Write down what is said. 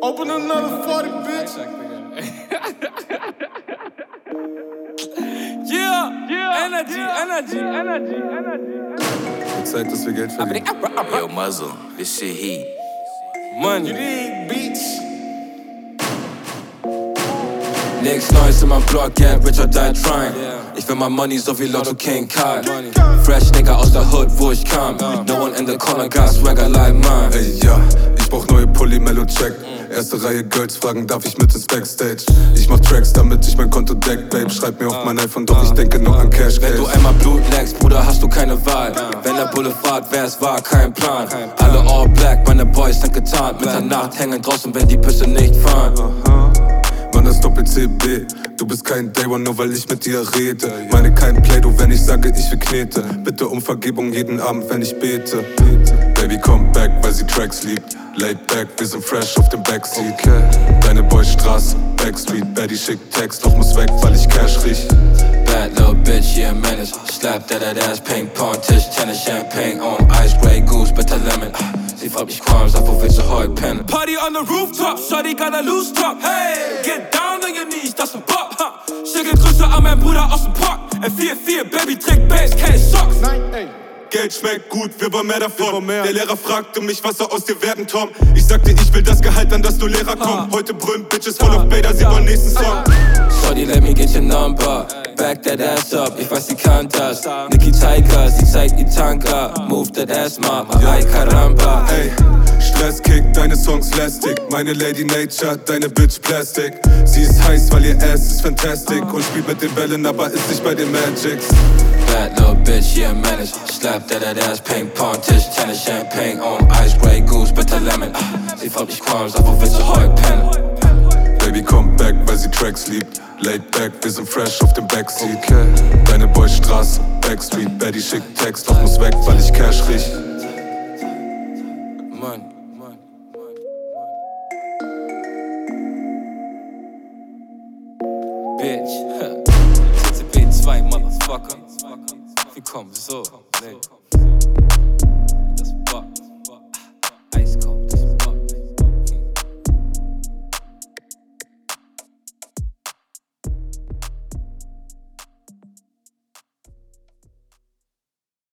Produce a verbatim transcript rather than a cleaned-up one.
Open another forty, bitch. Yeah, yeah, Energy, Energy, Energy, Energy. Zeit, dass wir Geld verdienen. Yo, Muzzle, this shit heat. Money. You need beats. Nix Neues in meinem Block, get rich or die trying. Ich will mein Money so wie Lotto King Kai. Fresh nigga aus der Hood, wo ich kam. No one in the corner got swagger like mine. Ey, ja, ich brauch neue Pulli, Mellow Check. Erste Reihe Girls fragen, darf ich mit ins Backstage? Ich mach Tracks, damit ich mein Konto deck, Babe. Schreib mir auf mein iPhone, doch ich denke nur an Cash. Wenn du einmal Blut leckst, Bruder, hast du keine Wahl. Wenn der Bulle fragt, wer es war, kein Plan. Alle all black, meine Boys sind getarnt. Mitternacht hängen draußen, wenn die Püsse nicht fahren. Mann, das Doppel-C B. Du bist kein Day One, nur weil ich mit dir rede. Meine kein Play-Doh, wenn ich sage, ich will Knete. Bitte um Vergebung jeden Abend, wenn ich bete. Baby, come back, weil sie Tracks liebt. Laid back, wir sind fresh auf dem Backseat. Deine Boy Straße, Backstreet. Baddie schickt Text, doch muss weg, weil ich Cash riech. Bad little bitch, yeah, menace. Slap that that ass, ping pong, Tisch, Tennis, Champagne on Ice, Grey Goose, bitter Lemon. Sie fragt mich Qualms, ab wo willst du heute pennen? Party on the rooftop, shawty got a loose top. Hey, get down on your knees, das ist ein Pop. Schicke Grüße an meinen Bruder aus dem Park. F vier vier, Baby, trägt Bass, keine Socks. Nein, ey. Geld schmeckt gut, wir wollen mehr davon. Mehr. Der Lehrer fragte mich, was soll aus dir werden, Tom. Ich sagte, ich will das Gehalt, an das du Lehrer komm. Heute brüllen Bitches voll auf Bader, sie wollen nächsten Song. Shorty, let me get your number. Back that ass up, ich weiß, sie kann das. Nicki Tiger, sie zeigt die Tanka. Move that ass mal, ay caramba. Ey, Stress kickt, deine Songs lästig. Meine Lady Nature, deine Bitch Plastic. Sie ist heiß, weil ihr Ass ist fantastic. Und spielt mit den Bällen, aber ist nicht bei den Magics. Bad little bitch, yeah, menace. Slap that that ass, ping pong, Tisch, Tennis, Champagne on Ice, Grey Goose, bitter Lemon. Sie fragt mich Qualms, ab wo willst du heute pennen? Baby, come back, weil sie Tracks liebt. Laid back, wir sind fresh auf dem Backseat. Deine Boy Straße, Backstreet. Baddie schickt Text, doch muss weg, weil ich Cash riech. Mann. Bitch, T C B zwei, Motherfucker. Wir kommen so, nee.